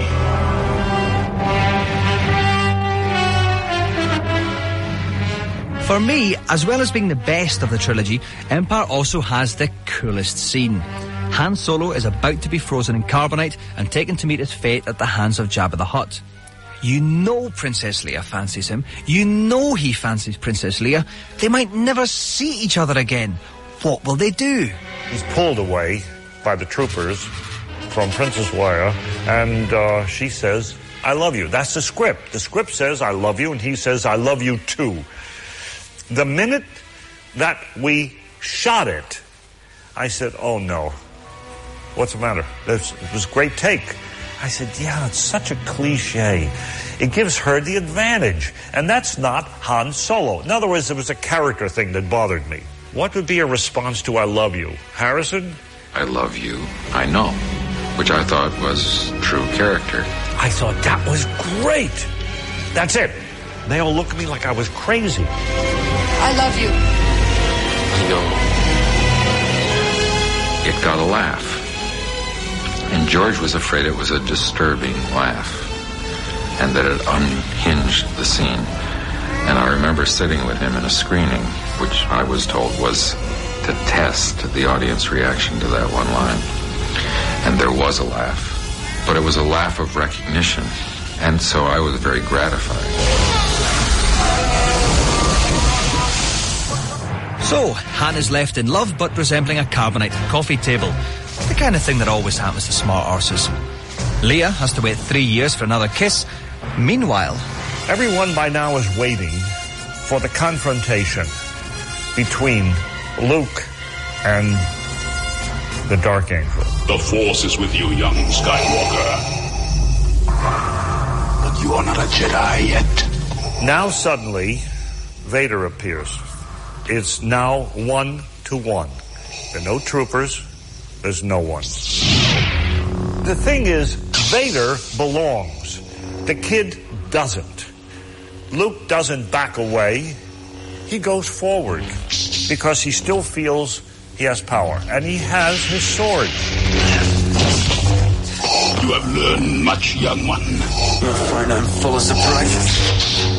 For me, as well as being the best of the trilogy, Empire also has the coolest scene. Han Solo is about to be frozen in carbonite and taken to meet his fate at the hands of Jabba the Hutt. You know Princess Leia fancies him. You know he fancies Princess Leia. They might never see each other again. What will they do? He's pulled away by the troopers from Princess Leia, and uh, she says, I love you. That's the script. The script says, I love you, and he says, I love you too. The minute that we shot it, I said, oh no. What's the matter? This, it was a great take. I said, yeah, it's such a cliche. It gives her the advantage. And that's not Han Solo. In other words, there was a character thing that bothered me. What would be a response to I love you? Harrison? I love you, I know, which I thought was true character. I thought that was great. That's it. They all looked at me like I was crazy. I love you. I know. It got a laugh. And George was afraid it was a disturbing laugh and that it unhinged the scene. And I remember sitting with him in a screening, which I was told was to test the audience reaction to that one line. And there was a laugh, but it was a laugh of recognition. And so I was very gratified. So, Han is left in love but resembling a carbonite coffee table. The kind of thing that always happens to smart arses. Leia has to wait three years for another kiss. Meanwhile, everyone by now is waiting for the confrontation between Luke and the Dark Angel. The Force is with you, young Skywalker. But you are not a Jedi yet. Now suddenly, Vader appears. It's now one to one. There are no troopers. There's no one. The thing is, Vader belongs. The kid doesn't. Luke doesn't back away. He goes forward because he still feels he has power. And he has his sword. You have learned much, young one. You'll find I'm full of surprises.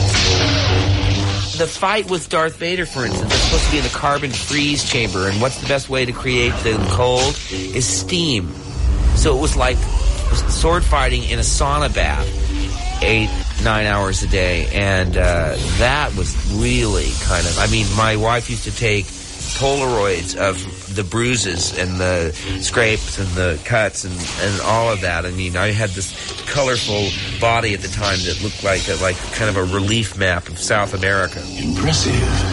The fight with Darth Vader, for instance, is supposed to be in the carbon freeze chamber, and what's the best way to create the cold is steam. So it was like sword fighting in a sauna bath, eight, nine hours a day, and uh, that was really kind of, I mean, my wife used to take Polaroids of the bruises and the scrapes and the cuts and, and all of that. I mean, I had this colorful body at the time that looked like a, like kind of a relief map of South America. Impressive.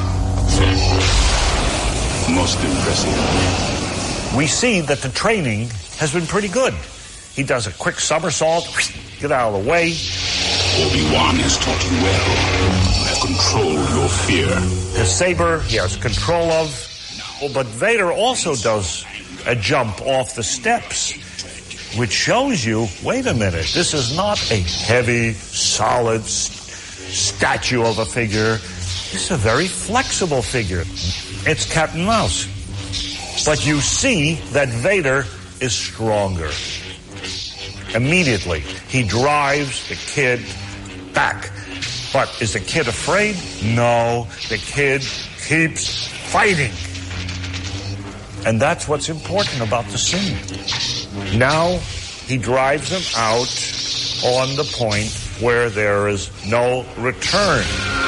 Most impressive. We see that the training has been pretty good. He does a quick somersault, get out of the way. Obi-Wan has taught you well. I have controlled your fear. His saber, he has control of. But Vader also does a jump off the steps, which shows you, wait a minute, this is not a heavy, solid st- statue of a figure. This is a very flexible figure. It's cat and mouse. But you see that Vader is stronger. Immediately, he drives the kid back. But is the kid afraid? No, the kid keeps fighting. And that's what's important about the scene. Now, he drives them out on the point where there is no return.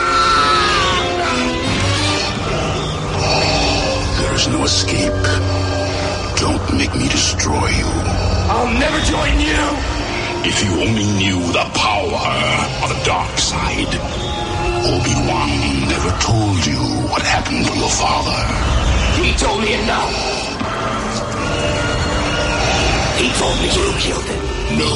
There is no escape. Don't make me destroy you. I'll never join you! If you only knew the power of the dark side. Obi-Wan never told you what happened to your father. He told me enough. He told me you killed him. No.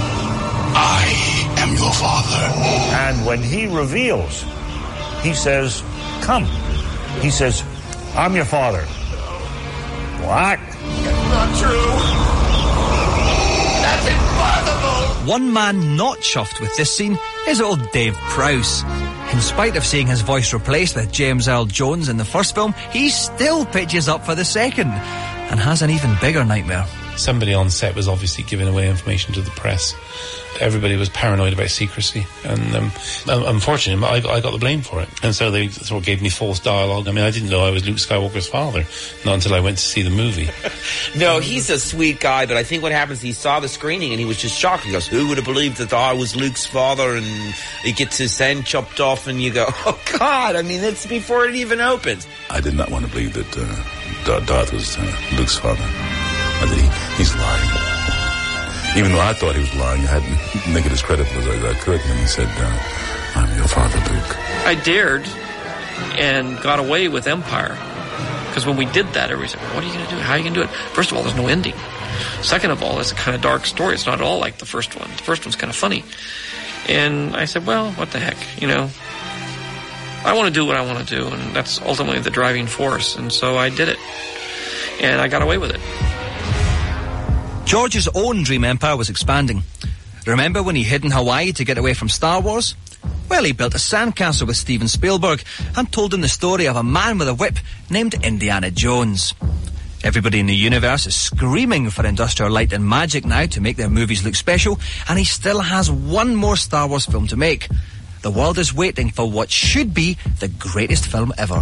I am your father. And when he reveals, he says, come. He says, I'm your father. What? That's not true. That's impossible. One man not chuffed with this scene is old Dave Prowse. In spite of seeing his voice replaced with James Earl Jones in the first film, he still pitches up for the second and has an even bigger nightmare. Somebody on set was obviously giving away information to the press. Everybody was paranoid about secrecy, and um, unfortunately, I, I got the blame for it. And so they sort of gave me false dialogue. I mean, I didn't know I was Luke Skywalker's father, not until I went to see the movie. No, he's a sweet guy, but I think what happens, he saw the screening and he was just shocked. He goes, who would have believed that I was Luke's father? And he gets his hand chopped off and you go, oh God, I mean, it's before it even opens. I did not want to believe that uh, Darth was uh, Luke's father. I think he, he's lying. Even though I thought he was lying, I had to make it as credible as I, I could. And he said, uh, I'm your father, Luke. I dared and got away with Empire. Because when we did that, everybody said, well, what are you going to do? How are you going to do it? First of all, there's no ending. Second of all, it's a kind of dark story. It's not at all like the first one. The first one's kind of funny. And I said, well, what the heck, you know? I want to do what I want to do, and that's ultimately the driving force. And so I did it. And I got away with it. George's own dream empire was expanding. Remember when he hid in Hawaii to get away from Star Wars? Well, he built a sandcastle with Steven Spielberg and told him the story of a man with a whip named Indiana Jones. Everybody in the universe is screaming for Industrial Light and Magic now to make their movies look special, and he still has one more Star Wars film to make. The world is waiting for what should be the greatest film ever.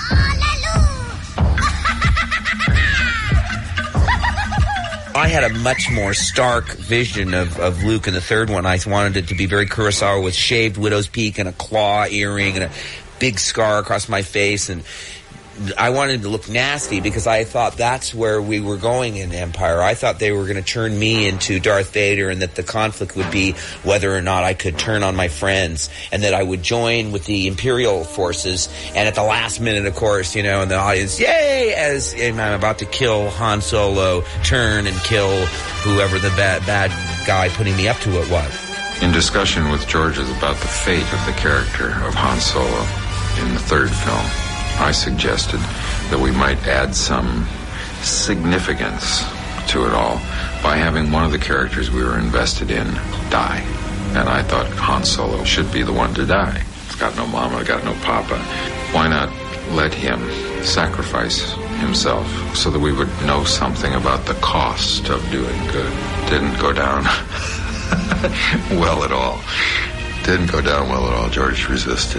I had a much more stark vision of, of Luke in the third one. I wanted it to be very Kurosawa with shaved widow's peak and a claw earring and a big scar across my face. And I wanted to look nasty because I thought that's where we were going in Empire. I thought they were going to turn me into Darth Vader and that the conflict would be whether or not I could turn on my friends and that I would join with the Imperial forces. And at the last minute, of course, you know, and the audience, yay, as I'm about to kill Han Solo, turn and kill whoever the bad, bad guy putting me up to it was. In discussion with Georges about the fate of the character of Han Solo in the third film, I suggested that we might add some significance to it all by having one of the characters we were invested in die. And I thought Han Solo should be the one to die. He's got no mama, got no papa. Why not let him sacrifice himself so that we would know something about the cost of doing good? Didn't go down well at all. Didn't go down well at all. George resisted.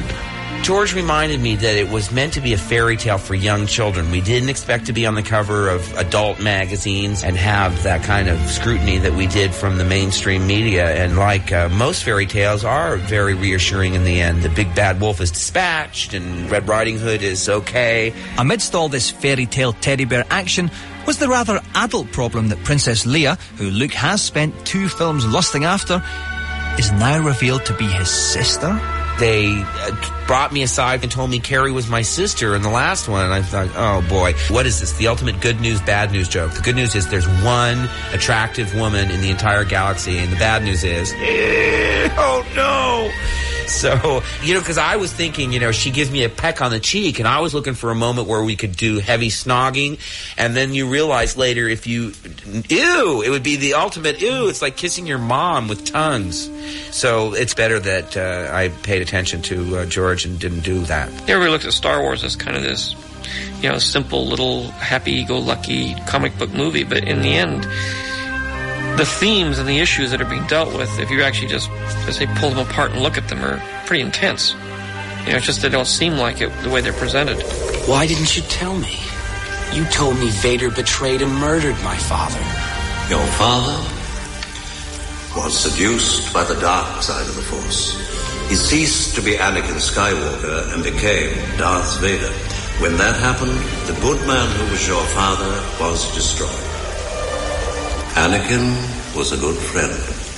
George reminded me that it was meant to be a fairy tale for young children. We didn't expect to be on the cover of adult magazines and have that kind of scrutiny that we did from the mainstream media. And like uh, most fairy tales are very reassuring in the end. The big bad wolf is dispatched and Red Riding Hood is okay. Amidst all this fairy tale teddy bear action was the rather adult problem that Princess Leia, who Luke has spent two films lusting after, is now revealed to be his sister. They uh, brought me aside and told me Carrie was my sister in the last one, and I thought, oh boy, what is this? The ultimate good news, bad news joke. The good news is there's one attractive woman in the entire galaxy, and the bad news is, eh, oh no! So, you know, because I was thinking, you know, she gives me a peck on the cheek, and I was looking for a moment where we could do heavy snogging, and then you realize later if you, ew, it would be the ultimate ew. It's like kissing your mom with tongues. So it's better that uh, I paid attention to uh, George and didn't do that. Everybody looks at Star Wars as kind of this, you know, simple little happy-go-lucky comic book movie, but in the end, the themes and the issues that are being dealt with, if you actually just, as they pull them apart and look at them, are pretty intense. You know, it's just they don't seem like it the way they're presented. Why didn't you tell me? You told me Vader betrayed and murdered my father. Your father was seduced by the dark side of the Force. He ceased to be Anakin Skywalker and became Darth Vader. When that happened, the good man who was your father was destroyed. Anakin was a good friend.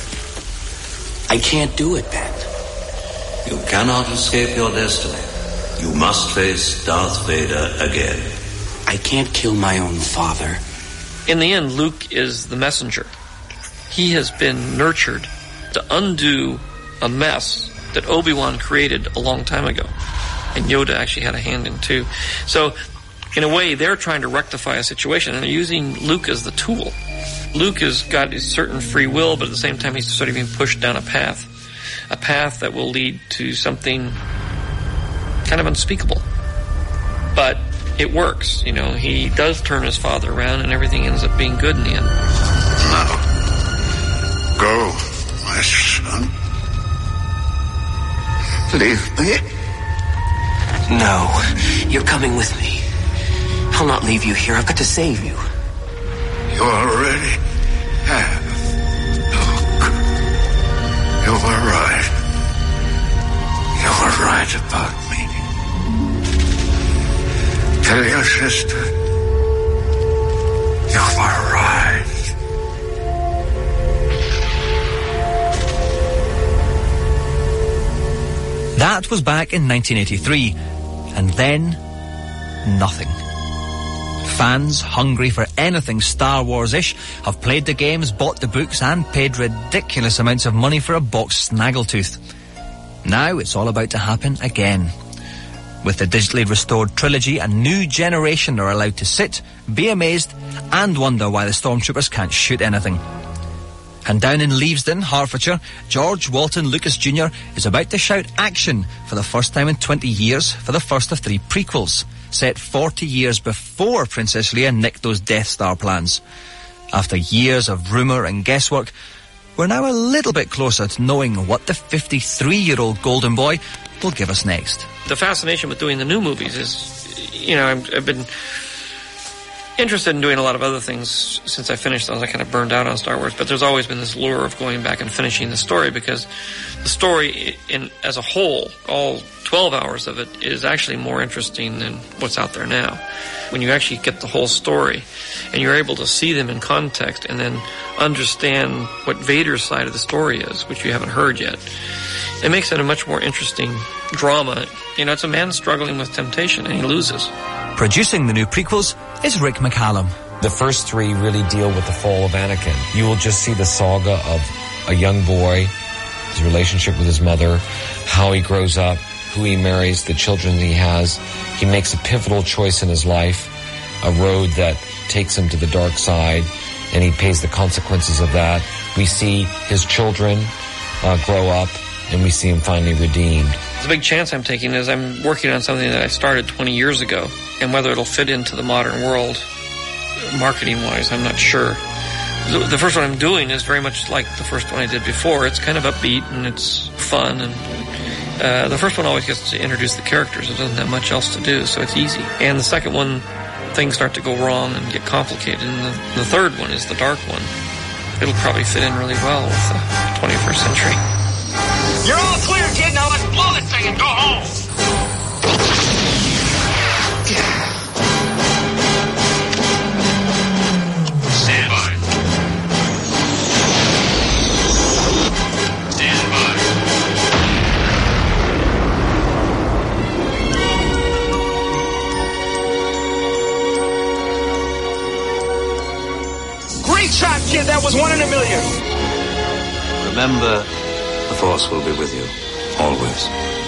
I can't do it, Ben. You cannot escape your destiny. You must face Darth Vader again. I can't kill my own father. In the end, Luke is the messenger. He has been nurtured to undo a mess that Obi-Wan created a long time ago. And Yoda actually had a hand in too. So, in a way, they're trying to rectify a situation, and they're using Luke as the tool. Luke has got his certain free will, but at the same time he's sort of being pushed down a path. A path that will lead to something kind of unspeakable. But it works, you know. He does turn his father around and everything ends up being good in the end. Now, go, my son. Leave me. No, you're coming with me. I'll not leave you here. I've got to save you. You already have. Luke. You were right. You were right about me. Tell your sister. You were right. That was back in nineteen eighty-three. And then, nothing. Fans hungry for anything Star Wars-ish have played the games, bought the books, and paid ridiculous amounts of money for a boxed snaggletooth. Now it's all about to happen again. With the digitally restored trilogy, a new generation are allowed to sit, be amazed, and wonder why the stormtroopers can't shoot anything. And down in Leavesden, Hertfordshire, George Walton Lucas Junior is about to shout action for the first time in twenty years for the first of three prequels, set forty years before Princess Leia nicked those Death Star plans. After years of rumour and guesswork, we're now a little bit closer to knowing what the fifty-three-year-old golden boy will give us next. The fascination with doing the new movies is, you know, I've, I've been interested in doing a lot of other things since I finished those. I kind of burned out on Star Wars, but there's always been this lure of going back and finishing the story, because the story in as a whole, all twelve hours of it, is actually more interesting than what's out there now. When you actually get the whole story and you're able to see them in context and then understand what Vader's side of the story is, which you haven't heard yet, it makes it a much more interesting drama. You know, it's a man struggling with temptation and he loses. Producing the new prequels is Rick McCallum. The first three really deal with the fall of Anakin. You will just see the saga of a young boy, his relationship with his mother, how he grows up, who he marries, the children he has. He makes a pivotal choice in his life, a road that takes him to the dark side, and he pays the consequences of that. We see his children uh, grow up, and we see him finally redeemed. The big chance I'm taking is I'm working on something that I started twenty years ago, and whether it'll fit into the modern world, marketing-wise, I'm not sure. The, the first one I'm doing is very much like the first one I did before. It's kind of upbeat, and it's fun, and Uh, the first one always gets to introduce the characters. It doesn't have much else to do, so it's easy. And the second one, things start to go wrong and get complicated. And the, the third one is the dark one. It'll probably fit in really well with the twenty-first century. You're all clear, kid. Now let's blow this thing and go home. Stand by. Stand by. Great shot, kid. That was one in a million. Remember, the Force will be with you, always.